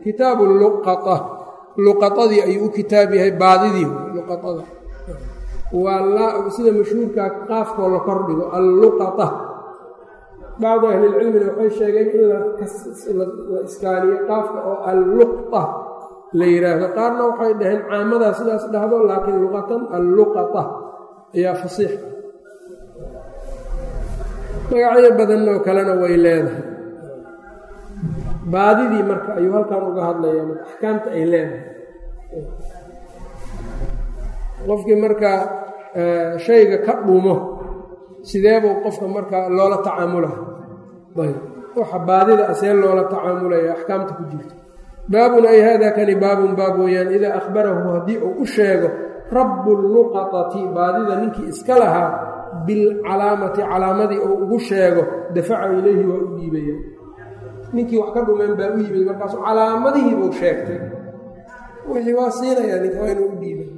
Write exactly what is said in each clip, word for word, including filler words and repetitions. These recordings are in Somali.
kitaabu luqata luqatadii ayuu u kitaab yahay baadidii luqatada waa sida mashhuurkaa qaafkoo la kordhigo alluqata bacdu ahlilcilmina waxay sheegeen in la iskaaliyo qaafka oo alluqta la yidhaahdo qaarna waxay dhaheen caamadaa sidaas dhahdo laakiin luqatan alluqata ayaa fasiix magacyo badanoo kalena way leedahay baadidii marka ayuu halkan uga hadlaya axkaamta ay leedahay qofkii markaa shayga ka dhumo sideebuu qofka markaa loola tacaamula ayb waxa baadida asee loola tacaamulaya axkaamta ku jirta baabun ay hada kani baabun baab weeyaan idaa akhbarahu haddii uu u sheego rabu luqatati baadida ninkii iska lahaa bilcalaamati calaamadii uu ugu sheego dafaca ilayhi waa u dhiibaya ninkii wax ka dhumeen baa u yimid markaasu calaamadihii buu sheegtay wixii waa siinayaa ninka waa inuu u dhiibay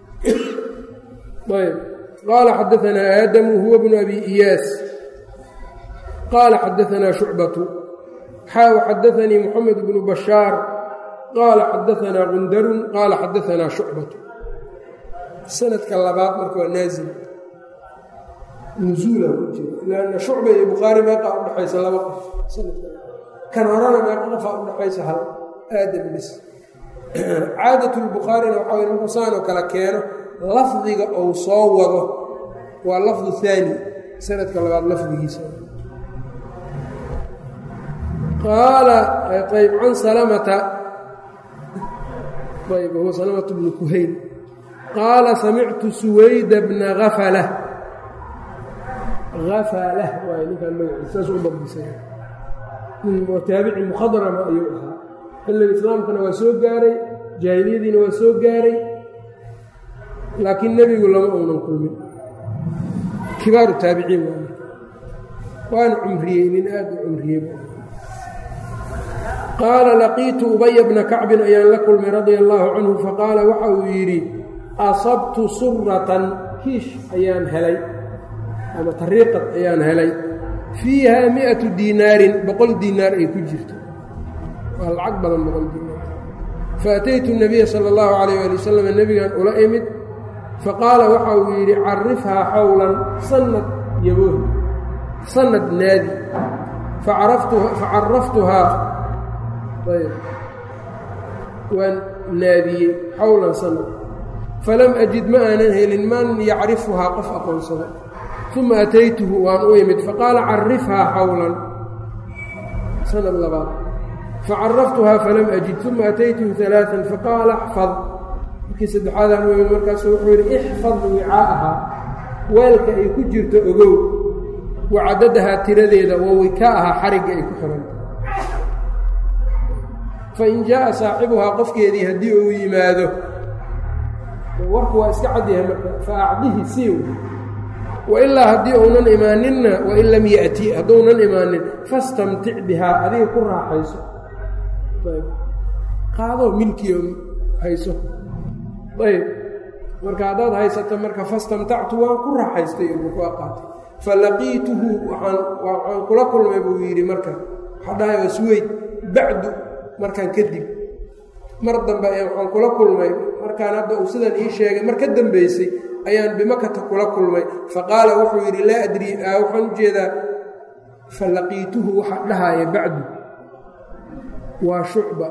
ayb qaala xadaanaa aadamu huwa bnu abi iyaas qaala xadaanaa shucbatu xaa xadaanii moxamed bnu bashaar qaala xadaanaa gundarun qaala xadaanaa shucbatu sanadka labaad marka waa naazil nuzuula ku jira lanna shucba iyo bukhaari meeqaa udhaxaysa laba qof sanadka kan horena meeqa qofaa udhaxaysa hal aadam bis caadat lbukhaarina waxaa way markuu saanoo kale keeno lafdiga uu soo wado waa lafdu haani sanadka labaad lafdigiisa qaala ayb can salamata ayb huwa salamatu bnu kuhayl qaala samictu suwayda bna afala afalah waay ninkaan magaciisa saas u dabdisay taabici mukhadrama ayuu ahaa xilliga islaamkana waa soo gaaray jaahiliyadiina waa soo gaaray laakiin nebigu lama uunan kulmin kibaaru taabiciin waana cumriyey nin aad u cumriyey qaala laqiitu ubaya bna kacbin ayaan la kulmay radia allaahu canhu faqaala waxa uu yidhi asabtu suratan kiish ayaan helay ama tariiqad ayaan helay fiiha miatu diinaarin boqol diinaar ay ku jirto waa lacag badan boqol diinaar faataytu nabiya sala allahu calayh ali wasalam nebigan ula imid faqaala waxa uu yidhi carifhaa xawlan sanad yabooh sanad naadi facaraftuhaa ayb waan naadiyey xawlan sanad falam ajid ma aanan helin man yacrifuhaa qof aqoonsada uma ataytuhu waan u imid faqaala carifhaa xawlan sanad labaad facaraftuhaa falam ajid uma ataytuhu alaaan faqaala axfad markii saddexaadaan u imid markaasu wuxuu yidhi ixfad wicaa'ahaa weelka ay ku jirto ogow wacadadahaa tiradeeda wa wikaaءahaa xarigga ay ku xihan fain jaaءa saaxibuhaa qofkeedii haddii uu yimaado warku waa iska cadyahay marka faacdihi siiw wailaa haddii uunan imaaninna wain lam ya'ti hadduunan imaanin fastamtic bihaa adiga ku raaxayso qaadoo milkiyo hayso ayb marka haddaad haysato marka fastamtactu waan ku raaxaystay waa qaatay falaqiituhu waxaan kula kulmay buu yidhi marka waxaa dhahay waa suweyd bacdu markaan kadib mar dambe ayaa waxaan kula kulmay markaan hadda uu sidan ii sheegay mar ka dambaysay ayaan bimakata kula kulmay faqaala wuxuu yidhi laa adrii waxaan u jeedaa falaqiituhu waxaa dhahaya bacdu waa shucba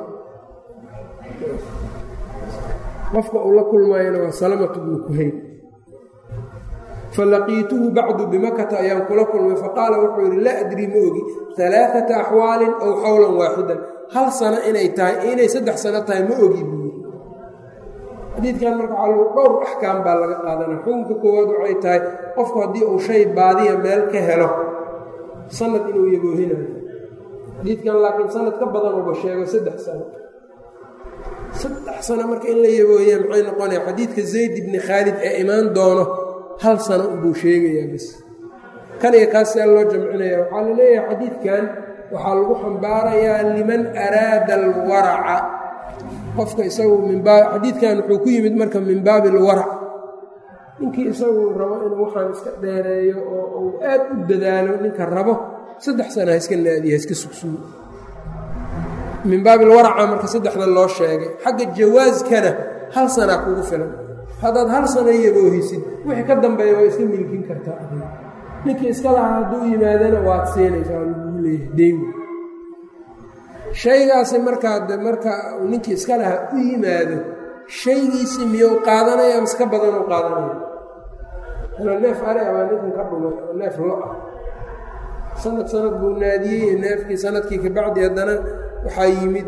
qofka uu la kulmaayana waa salamatu bnu kuhayl falaqiituhu bacdu bimakata ayaan kula kulmay faqaala wuxuu yidhi laa adrii ma ogi alaaata axwaalin aw xawlan waaxidan hal sano inay tahay inay saddex sano tahay ma ogi buu yidhi xadiidkan marka waxaa lagu dhowr axkaam baa laga qaadana xukunka koowaad waxay tahay qofku haddii uu shay baadiya meel ka helo sanad inuu yaboohinayo xadiidkan laakiin sanad ka badan uba sheego saddex sano saddex sano marka in la yaboohiya maxay noqonaya xadiidka zayd ibni khaalid ee imaan doono hal sano unbuu sheegayaa bas kan iyo kaas sia loo jamcinaya waxaa la leeyahay xadiidkan waxaa lagu xambaarayaa liman araada alwaraca qofka isagu minbaab xadiidkan wuxuu ku yimid marka min baabi alwarac ninkii isagu rabo inuu waxaan iska dheereeyo oo uu aad u dadaalo ninka rabo saddex sana ha iska naadiya ha iska sugsugo min baabi alwaraca marka saddexda loo sheegay xagga jawaaskana hal sanaa kugu filan haddaad hal sana yaboohisid wixii ka dambeeya waa iska milkin kartaa adiga ninkii iska lahaa hadduu yimaadana waad siinaysaa lagu leeyahay deymi shaygaasi markaad marka ninkii iska lahaa u yimaado shaygiisii miyuu qaadanaya mise ka badan u qaadanaya ana neef ari abaa ninkan ka dhumay oo neef lo ah sanad sanad buu naadiyey neefkii sanadkii ka bacdi haddana waxaa yimid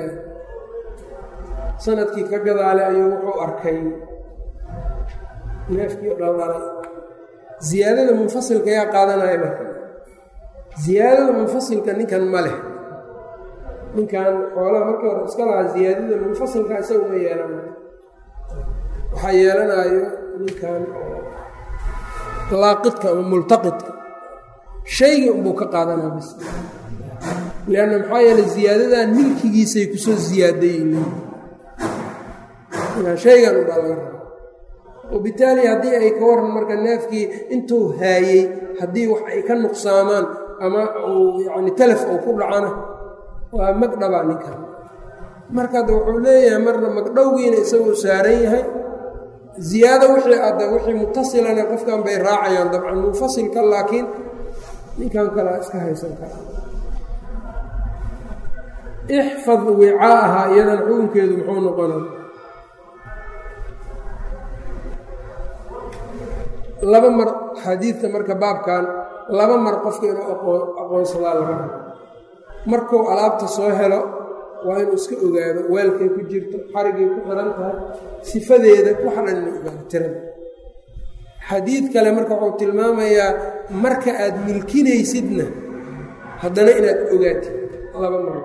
sanadkii ka gadaale ayuu wuxuu arkay neefkii o dhaldhalay ziyaadada munfasilka yaa qaadanaya marka ziyaadada munfasilka ninkan ma leh ninkan xoolaha markii hore iska lahaa ziyaadada munfasilka isaga ma yeelanayo waxaa yeelanayo ninkan laaqidka ama multaqidka shaygii unbuu ka qaadanaa bis lianna maxaa yeeley ziyaadadan milkigiisay kusoo ziyaadayen shaygan ubaa laga raba wabitaali haddii ay ka waran marka neefkii intuu haayey haddii wax ay ka nuqsaamaan ama uu yani talaf uu ku dhacana waa magdhabaa ninkan markaad wuxuu leeyahay marna magdhowgiina isagoo saaran yahay ziyaado wixii adda wixii mutasilana qofkan bay raacayaan dabcan munfasilka laakiin ninkan kalea iska haysan kara ixfad wicaaha iyadan xukunkeedu muxuu noqonay laba mar xadiidka marka baabkan laba mar qofka inuu aqoonsadaa laga rabo markuu alaabta soo helo waa inuu iska ogaado weelkay ku jirto xarigay ku xiran tahay sifadeeda waxa dhan inuu ogaado tirada xadiid kale marka wuxuu tilmaamayaa marka aad milkinaysidna haddana inaad ogaatid laba mar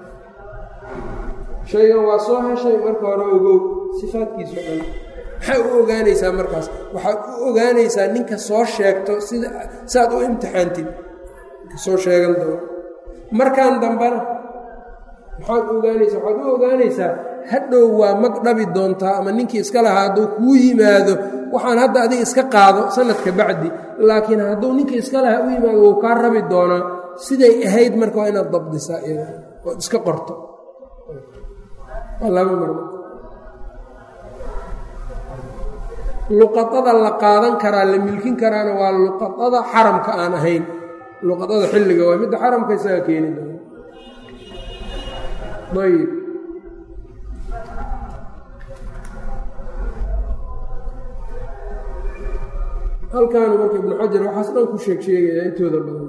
shaygan waa soo heshay marka hore ogow sifaadkiiso dhan maxay u ogaanaysaa markaas waxaad u ogaanaysaa ninka soo sheegto sida saaad u imtixaantid ninka soo sheegan doono markaan dambana maxaad u ogaanaysaa waxaad u ogaanaysaa hadhow waa mag dhabi doontaa ama ninkii iska lahaa hadduu kuu yimaado waxaan hadda adiga iska qaado sanadka bacdi laakiin hadduu ninkii iska lahaa u yimaado wuu kaa rabi doonaa siday ahayd marka waa inaad dabdisaa iyada ood iska qorto laba mar luqadada la qaadan karaa la milkin karaana waa luqadada xaramka aan ahayn luqadada xilliga waa midda xaramka isaga keeni doona ayb halkaanu marka ibnu xajar waxaas dhan ku sheeg sheegayaa intooda badan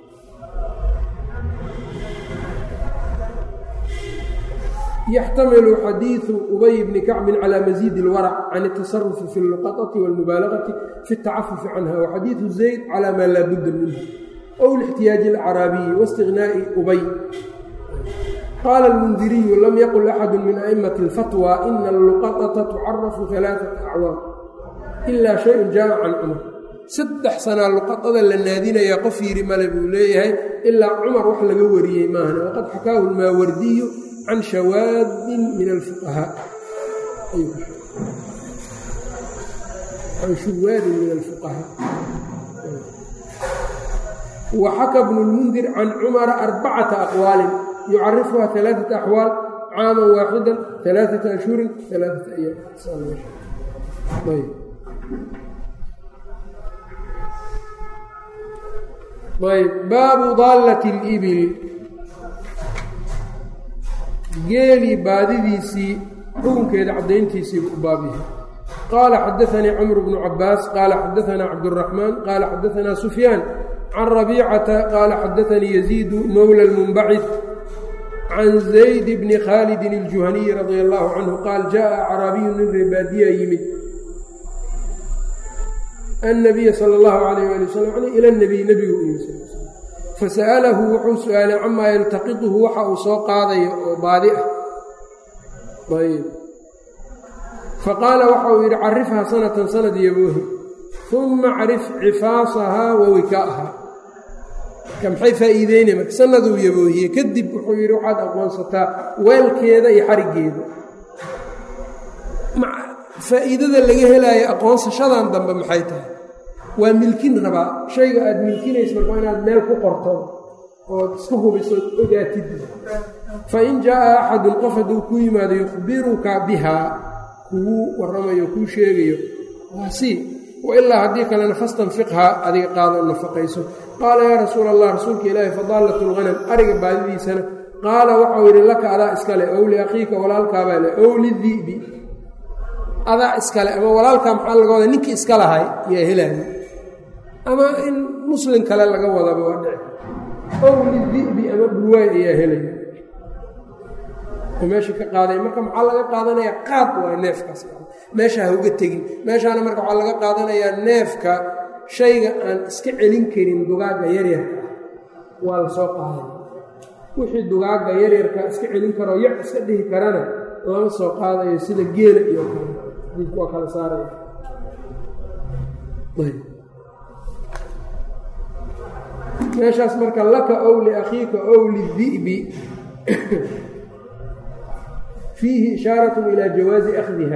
yaxtamilu xadiidu ubay bni kacbin calى masiid اlwarac can الtasarufi fi اlluqaطati wاlmubaalagati fi اtacafufi canha waxadiidu zayd calى maa laa budda minhu ow lاxtiyaaji اlcaraabiyi waاstiغnaaءi ubay qaala اlmundiriyu lam yaqul axadu min aئmaةi اlfatwى ina alluqaطata tucarafu ثalaaثaةa acwaam ila shayءu jaءa can cumar saddex sanaa luqadada la naadinayaa qof yiri male buu leeyahay ilaa cumar wax laga wariyey maahan waqad xakaahu lmaawardiyu can shawaadin min alfuqahaa can shuwaadin min alfuqahaa wa xaka bnu lmundir can cumara arbacata aqwaalin yucarifuha alaaثata axwaal caaman waaxidan alaaثata ashhurin alaaثata ayaam ayb baabu daallati اlibil geelii baadidiisii xukunkeeda caddayntiisii u baab yahay qaala xadaanii camr bnu cabaas qaala xadaanaa cabdالraxmaan qaala xadaanaa sufyaan can rabiicata qaala xadaanii yaziidu mowla اlmunbacid can zayd bni khaalidin اljuhaniyi radia allahu canhu qaal jaءa acraabiyu nin reebaadiya yimid النبي sلى الله عليه ولي وسلم ilى النبي nebigu u yimi fasa'alahu wuxuu su-aalay camaa yaltaqiطuhu waxa uu soo qaadayo oo baadi ah ayb faqaala waxa uu yidhi carifhaa sanatan sanad yaboohi ثuma carif cifaasahaa wa wikaa'ahaa marka maxay faa'iideynaya marka sanaduu yaboohiye kadib wuxuu yidhi waxaad aqoonsataa weelkeeda iyo xarigeeda faa'iidada laga helaayo aqoonsashadan dambe maxay tahay waa milkin rabaa shayga aad milkinaysa marka inaad meel ku qorto ood iska hubiso ogaatid fain jaaءa axadun qof hadduu ku yimaado yukhbiruka bihaa kuu warramayo kuu sheegayo waasii wailaa haddii kalena fastanfiqhaa adiga qaado nafaqayso qaala yaa rasuula allah rasuulka ilaahi fadaalat lghanam ariga baadidiisana qaala waxau yidhi laka adaa iskale ow liakhiika walaalkaabaa le ow lidi'bi adaa iskale ama walaalkaa maxaa laga wada ninkii iska lahay yaa helaayo ama in muslim kale laga wadaba waa dhici ow lidi'bi ama dhulwaay ayaa helaya oo meesha ka qaaday marka maxaa laga qaadanayaa qaad waa neefkaas meesha ha uga tegin meeshaana marka waxaa laga qaadanayaa neefka shayga aan iska celin karin dugaagga yaryarka waa la soo qaaday wixii dugaagga yaryarka iska celin karoo yac iska dhihi karana lama soo qaadayo sida geela iyo kale diidku waa kala saaraya meeshaas marka laka ow liakhiika ow lidi'bi fiihi ishaarat ilaa jawaazi akhdiha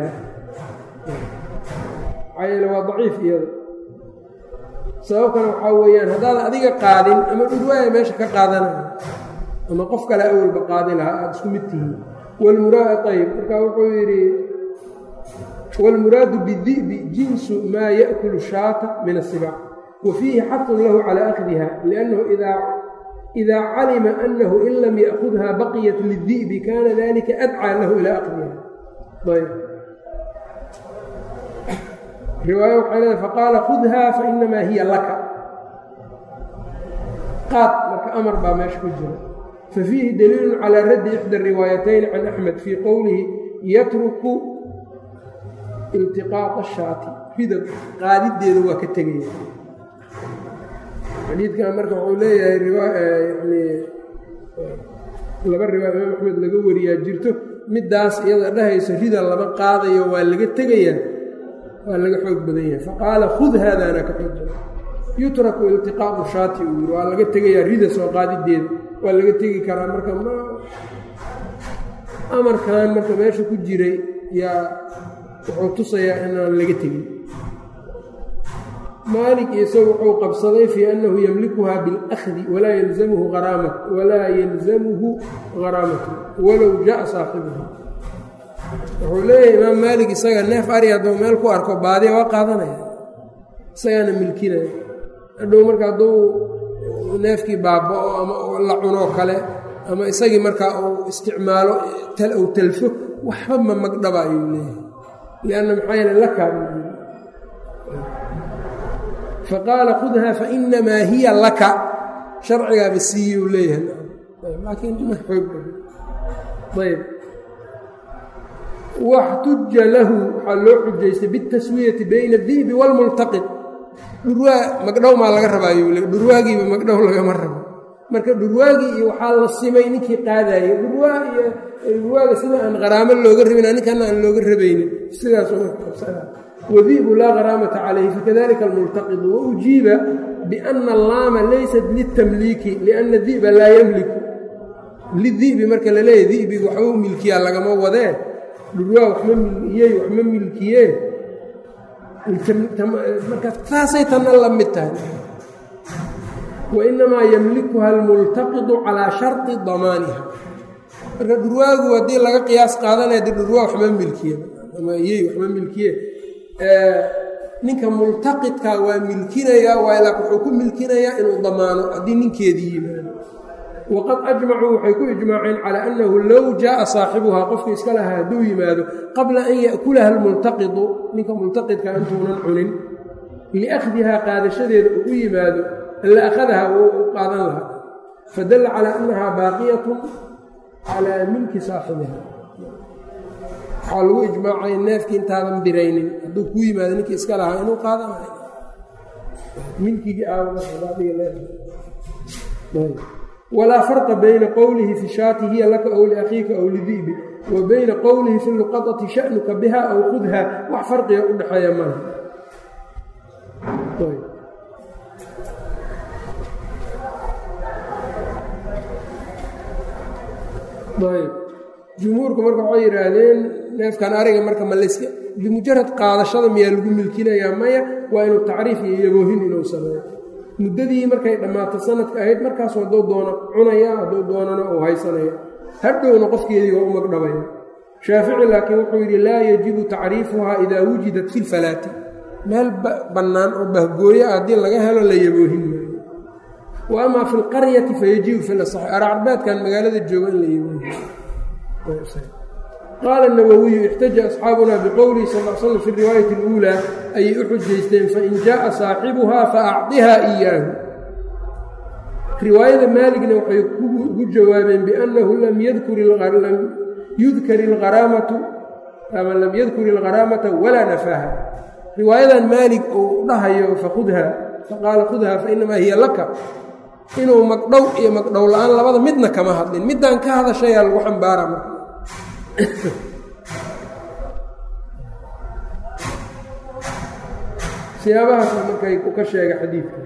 maxaa yeele waa daciif iyada sababkana waxaa weeyaan haddaadan adiga qaadin ama dhurwaaya meesha ka qaadanaya ama qof kale awalba qaadi lahaa aada isku mid tihiin wlmuraad ayb markaa wuxuu yidhi wاlmuraadu bidi'bi jinsu maa yaأkulu shaata min الsibaac wa fiihi xafun lahu calى akhdiha liأnnahu إida calima أnahu in lam yaأkhudha baqiyat liلdi'bi kana dalika adcىa lahu ilى akhdiha ayb riwaaya waxay leedahay faqaala khudha fainamaa hiya laka qaad marka amar baa meesha ku jira fafiihi daliilu calى raddi ixdى الriwaayatayn can axmed fii qowlihi yatruku iltiqaaطa shaati rida qaadideeda waa ka tegaya xadiidkan marka wuxuu leeyahay yani laba riwaaya imaam axmed laga wariyaa jirto middaas iyada dhahayso rida lama qaadayo waa laga tegayaa waa laga xoog badan yahay faqaala khud haadaana ka xoog badan yutraku iltiqaaqu shaati uu yiri waa laga tegayaa rida soo qaadideeda waa laga tegi karaa marka ma amarkan marka meesha ku jiray yaa wuxuu tusayaa inaan laga tegin maalik isagu wuxuu qabsaday fii annahu yamlikuhaa biاlأkhdi walaa yalzamhu haraama walaa yalzamuhu haraamatu walow jaءa saaxibuhu wuxuu leeyahay imaam maalik isaga neef ari hadduu meel ku arko baadiya waa qaadanaya isagaana milkinaya hadhow marka hadduu neefkii baaba-o ama la cunoo kale ama isagii markaa uu isticmaalo ou talfo waxba ma magdhaba ayuu leeyahay lianna maxaa yeele lakaa faqaala khudha fainamaa hiya laka sharcigaaba siiye uu leeyahay laakiin ma xoog ayb waxtuja lahu waxaa loo xujaystay biاtaswiyati bayna الdi'bi wاlmultaqid dhurwaa magdhow maa laga rabaayo dhurwaagiiba magdhow lagama rabo marka dhurwaagii iyo waxaa la simay ninkii qaadaayey dhurwaa iyo dhurwaaga sida aan qaraamo looga rabin ninkana aan looga rabaynin sidaasoo wadi'bu laa qaraamata calayhi fakadalika almultaqidu waujiiba biana allaama laysat litamliiki lianna di'ba laa yamliku lidi'bi marka la leeyahy di'biga waxba u milkiyaa lagama wadee dhurwaa waxma miliyey waxma milkiyee marka taasay tanna la mid tahay wainamaa yamlikuha almultaqidu calaa sharطi damaaniha marka dhurwaagu haddii laga qiyaas qaadanaya de dhurwaa waxma milkiye ama iyey waxma milkiye ninka multaqidka waa milkinayaa waa la wuxuu ku milkinayaa inuu damaano haddii ninkeedii yimaado waqad ajmacuu waxay ku ijmaaceen calaa annahu low jaaa saaxibuhaa qofka iska lahaa hadduu yimaado qabla an ya'kulaha almultaqidu ninka multaqidka intuunan cunin liakhdihaa qaadashadeeda uu u yimaado la akhadaha wuu u qaadan lahaa fadalla calaa annahaa baaqiyatun calaa milki saaxibiha waxaa lagu ijmaacay neefkii intaadan biraynin hadduu kuu yimaado ninkii iska lahaa inuu qaadanayo milkigii walaa farqa bayna qowlihi fi shaati hiya laka ow liakhiika ow lidi'bi wa bayna qowlihi fi luqadati sha'nuka biha aw khudha wax farqiga u dhexeeya malaha ayb jumhuurku marka waxay yidhaahdeen neefkan ariga marka malayska bimujarad qaadashada miyaa lagu milkinayaa maya waa inuu tacriif iyo yaboohin inuu sameeyo muddadii markay dhammaato sanadka ahayd markaas hadduu doono cunaya hadduu doonana uu haysanaya hadhowna qofkeedii waa u magdhabaya. shaafici laakiin wuxuu yidhi laa yajibu tacriifuhaa idaa wujidat fi lfalaati, meel bannaan oo bahgooyo ah haddii laga helo la yaboohin maayo. wa amaa fi lqaryati fayajibu fi lasax, arcarbeedkan magaalada jooga in la yaboohin. qaala الnawawiyu ixtaja asxaabunaa biqowlihi sal l slam fi riwaayati اluulaa ayay u xujaysteen fain jaءa saaxibuhaa faacdihaa إiyaahu. riwaayada maaligna waxay ugu jawaabeen biannahu lam yudkar ilgharaamatu ama lam yadkur ilgharaamata walaa nafaaha. riwaayadan maalig uu dhahayo faqudha faqaala khudhaa fainamaa hiya laka, inuu magdhow iyo magdhow la-aan labada midna kama hadlin, middaan ka hadashayaa lagu xambaara marka. siyaabahaasa markay ku ka sheega xadiidka.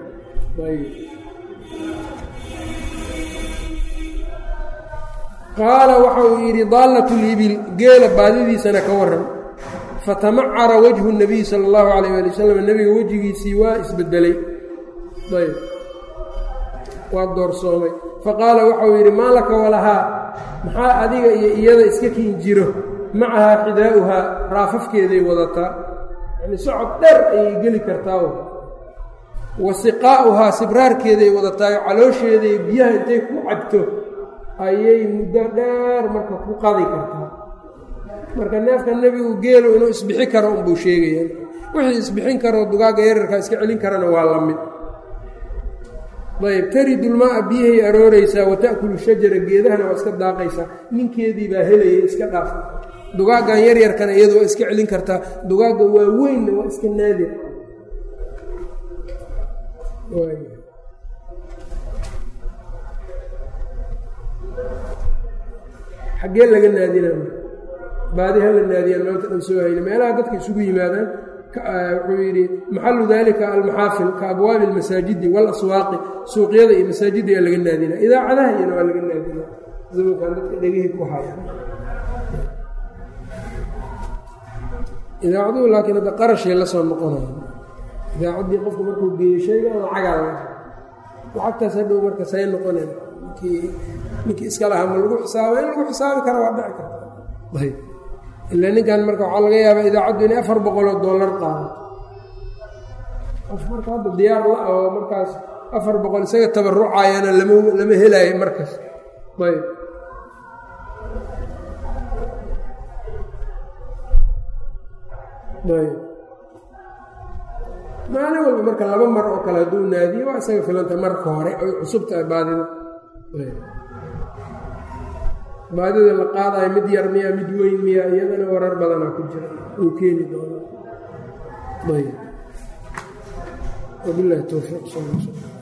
qaala waxa uu yidhi daallat libil, geela baadidiisana ka waran. fatamacara wajhu الnabiy sala اllahu alayh ali wasalam, nebiga wejigiisii waa isbedelay, ayb waa doorsoomay. faqaala waxauu yidhi maa laka walahaa, maxaa adiga iyo iyada iska kiin jiro, macahaa xidaa'uhaa, raafafkeeday wadataa, yani socod dheer ayay geli kartaa, wa siqaa'uhaa, sibraarkeeday wadataayo caloosheeday biyaha intay ku cabto ayay muddo dheer marka ku qadi kartaa. marka neefka nebigu geelu inuu isbixi karo unbuu sheegaya, wixii isbixin karoo dugaagga yararkaa iska celin karana waa la mid. ayb taridulmaa biyahay arooraysaa, wa ta'kulu shajara, geedahana waa iska daaqaysaa, ninkeedii baa helaya iska dhaaf. dugaaggan yaryarkana iyadu waa iska celin kartaa, dugaagga waaweynna waa iska naadir. xaggee laga naadinaa baadi ha la naadiyaan maanta dhan soo hayna meelaha dadka isugu yimaadaan. wuxuu yidhi maxalu dalika almaxaafil ka abwaabi almasaajidi waalaswaaqi, suuqyada iyo masaajidda ayaa laga naadinaa, idaacadaha iyana waa laga naadinaa zamankan dadka dhegihii ku haya. idaacaduhu laakiin hadda qarashay la soo noqonaya. idaacaddii qofku markuu geeyo shayga lacagaa laga lacagtaas hadhow marka say noqoneen ninkii ninkii iska lahaa ma lagu xisaaba, in lagu xisaabi kara waa dhici karta. ayb ilaa ninkan marka waxaa laga yaabaa idaacaddu inay afar boqoloo dollar qaadato, qof marka hadda diyaar la oo markaas afar boqol isaga tabarucaayana lama lama helaayo markas. ayb ayb maalin walba marka laba mar oo kale hadduu naadiyo waa isaga filanta marka hore ay cusubtahay baadida. baadida la qaadayo mid yar miyaa mid weyn miyaa, iyadana warar badanaa ku jira uu keeni doono. ayb wabillahi towfiiq.